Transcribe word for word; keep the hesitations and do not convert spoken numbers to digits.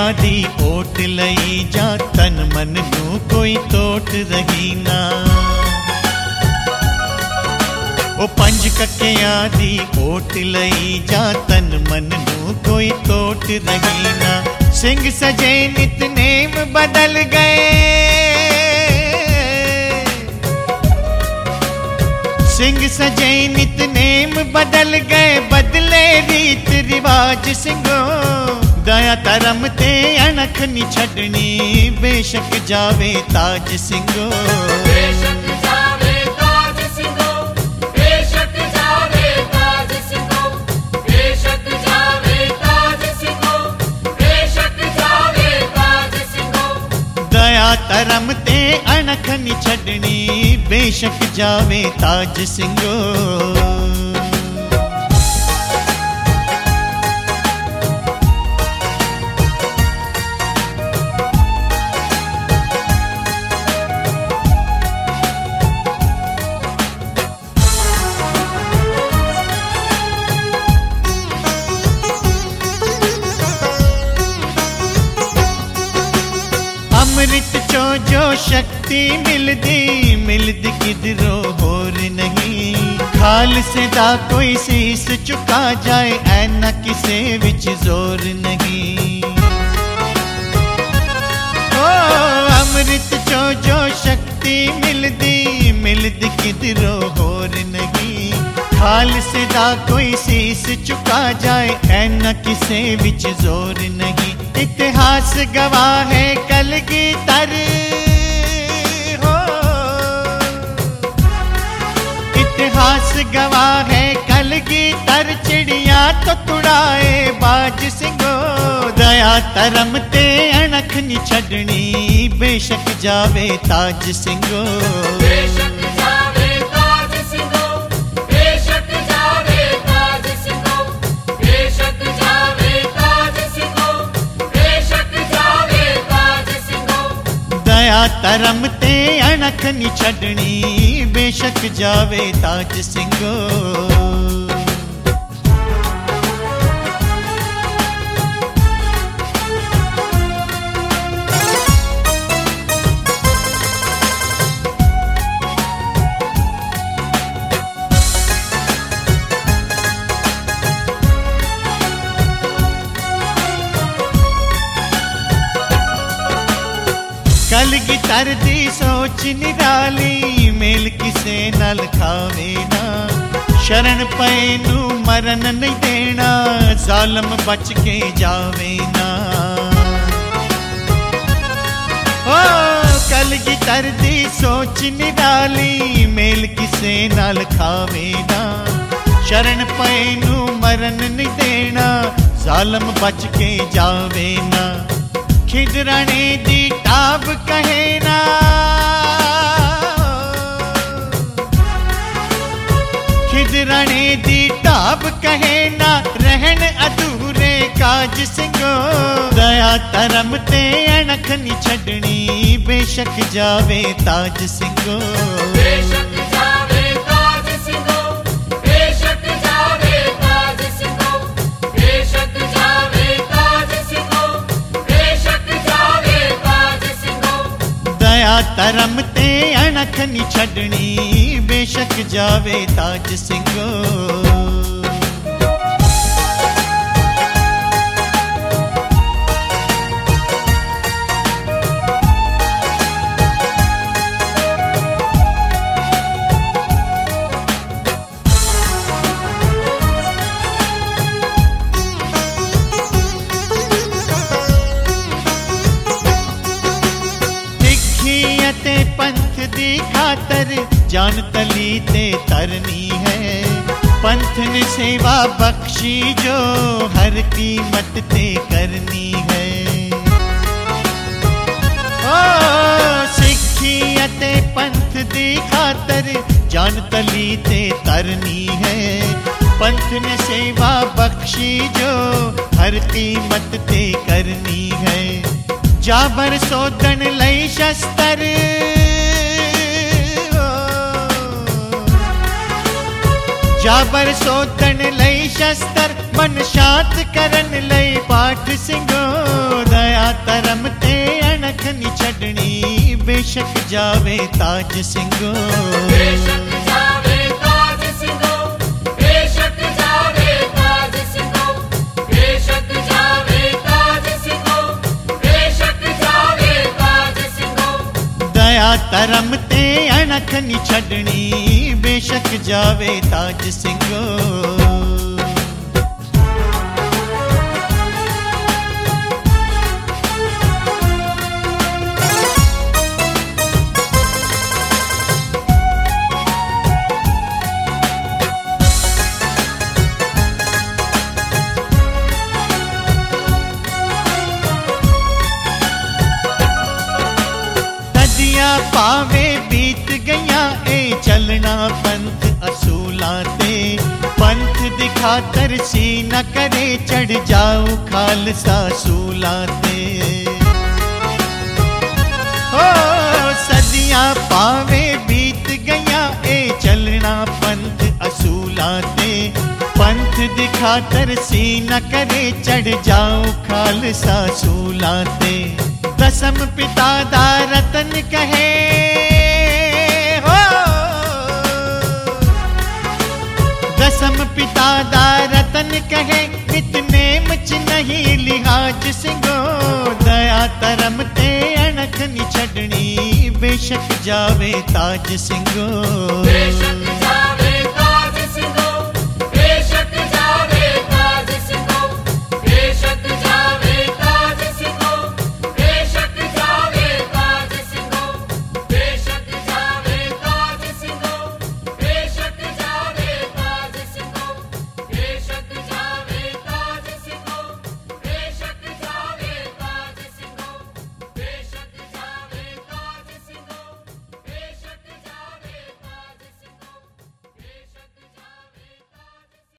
दी ओट लई जा तन मन नू कोई तोट रही ना। ओ पंज कक्कियां दी ओट लई जा तन मन नू कोई तोट रही ना। सिंह सजे नितनेम बदल गए, सिंह सजे नितनेम बदल गए, बदले रीत रिवाज सिंगो। दया धर्म ते अणख नी छड़नी, बेशक जावे ताज सिंगो। बेशक जावे ताज सिंगो, बेशक जावे ताज सिंगो, बेशक जावे ताज सिंगो, बेशक जावे ताज सिंगो। दया धर्म ते अणख नी छड़नी, बेशक जावे ताज सिंगो। अमृत चो जो शक्ति मिलदी, मिलदी किधरों होर नहीं। खालसे दा कोई शीस चुका जाए, ऐना किसे विच जोर नहीं। ओ अमृत चो जो शक्ति मिलदी, मिलदी किधरों होर नहीं। खालसे दा कोई शीस चुका जाए, ऐना किसे विच जोर नहीं। इतिहास गवाह है कलगीधर हो, इतिहास गवाह है कलगीधर। चिड़िया तो तुड़ाए बाज सिंगो, दया धर्म ते अणख नी छड़नी, बेशक जावे ताज सिंगो। बेशक जावे ताज सिंगो, बेशक जावे ताज सिंगो, बेशक जावे ताज सिंगो, बेशक जावे ताज सिंगो। दया धर्म ते अणख नी छड़नी, बेशक जावे ताज सिंगो। कलगीधर दी सोच निराली, मेल किसे नाल खावे ना। शरण पए नू मरन नहीं देना, जालम बच के जावे ना। ओ कलगीधर दी सोच निराली, मेल किसे नाल खावे ना। शरण पए नू मरन नहीं देना, जालम बच के जावे ना। खिदराने दी टाब कहे ना, खिदराने दी टाब कहे ना। रहन अधूरे काज सिंगो, दया धर्म ते अणख नी छड़नी, बेशक जावे ताज सिंगो। बेशक जावे ताज सिंगो, बेशक जावे ताज सिंगो, बेशक जावे ताज सिंगो, बेशक जावे ताज सिंगो। दया धर्म ते अणख नी छड़नी, बेशक जावे ताज सिंगो। पंथ दी खातर जान तली ते तरनी है। पंथ ने सेवा बख्शी जो हर कीमत ते करनी है। ओ सिक्खी अते पंथ दी खातर जान तली ते तरनी है। पंथ ने सेवा बख्शी जो हर कीमत ते करनी है। जाबर सोधन लई शस्त्र जाबर सोधन लई शस्त्र मन शांत करन लई पाठ सिंगो दया धर्म ते अणख नी छड़नी बेशक जावे ताज सिंगो बेशक जावे ताज सिंधो बेशक जावे ताज सिंधो बेशक जावे ताज सिंधो बेशक जावे ताज सिंधो दया धर्म ते अणख नी छड़नी बेशक जावे ताज सिंगो पावे बीत गया ए चलना पंथ असूला ते पंथ दिखा तरसी न करे चढ़ जाओ खालसा सूला ते ओ सदियां पावे बीत गया ए चलना पंथ असूला ते पंथ दिखा तरसी न करे चढ़ जाओ खालसा सूला ते दसम पिता दा रतन कहे हो दसम पिता दा रतन कहे नितनेम च नहीं लिहाज सिंगो दया धर्म ते अणख नी छड़नी बेशक जावे ताज सिंगो